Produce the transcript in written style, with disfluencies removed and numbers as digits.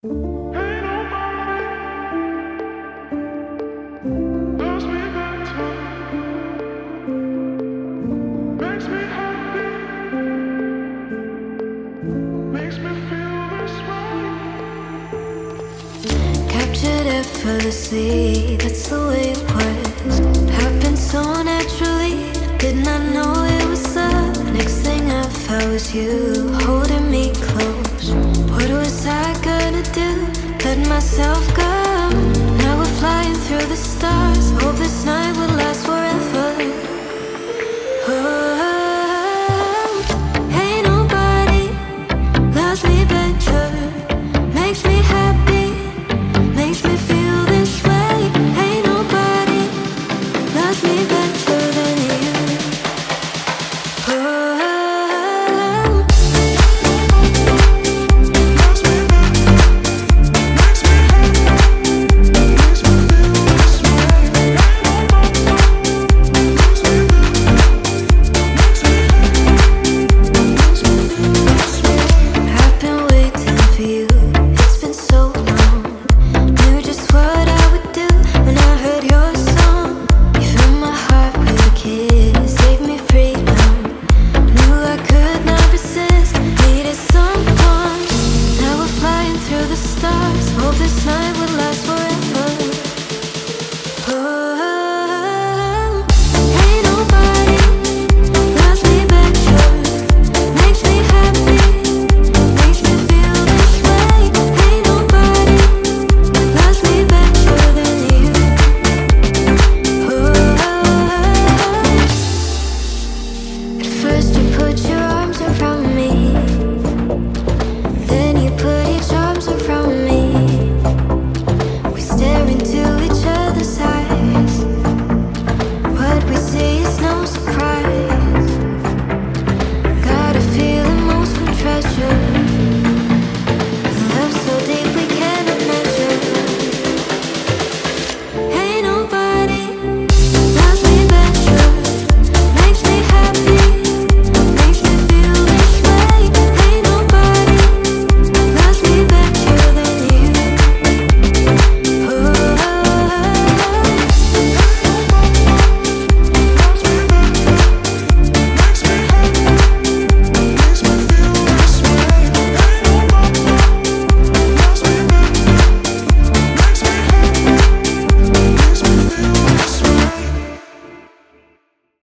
Captured effortlessly, that's the way it was. Happened so naturally, did not know it was love. Next thing I felt was you holding me close. What was I gonna do? Let myself go. Now we're flying through the stars. Hope this night will last forever. Oh,